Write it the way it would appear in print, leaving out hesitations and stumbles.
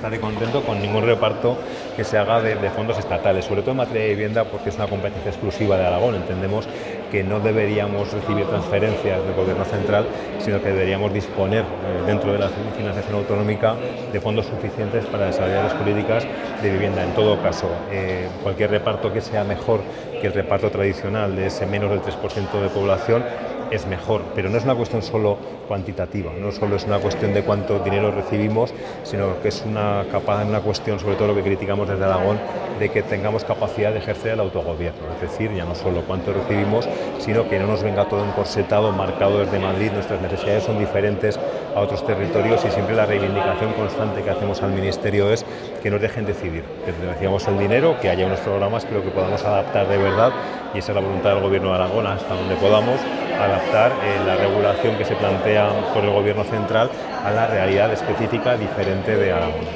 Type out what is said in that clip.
estaré contento con ningún reparto que se haga de fondos estatales, sobre todo en materia de vivienda, porque es una competencia exclusiva de Aragón. Entendemos que no deberíamos recibir transferencias del Gobierno central, sino que deberíamos disponer dentro de la financiación autonómica de fondos suficientes para desarrollar las políticas de vivienda. En todo caso, cualquier reparto que sea mejor que el reparto tradicional de ese menos del 3% de población es mejor, pero no es una cuestión solo cuantitativa, no solo es una cuestión de cuánto dinero recibimos, sino que es una cuestión, sobre todo lo que criticamos desde Aragón, de que tengamos capacidad de ejercer el autogobierno, es decir, ya no solo cuánto recibimos, sino que no nos venga todo encorsetado, marcado desde Madrid. Nuestras necesidades son diferentes a otros territorios y siempre la reivindicación constante que hacemos al Ministerio es que nos dejen decidir, que decíamos el dinero, que haya unos programas, pero que podamos adaptar de verdad, y esa es la voluntad del Gobierno de Aragón, hasta donde podamos adaptar la regulación que se plantea por el Gobierno central a la realidad específica diferente de Aragón.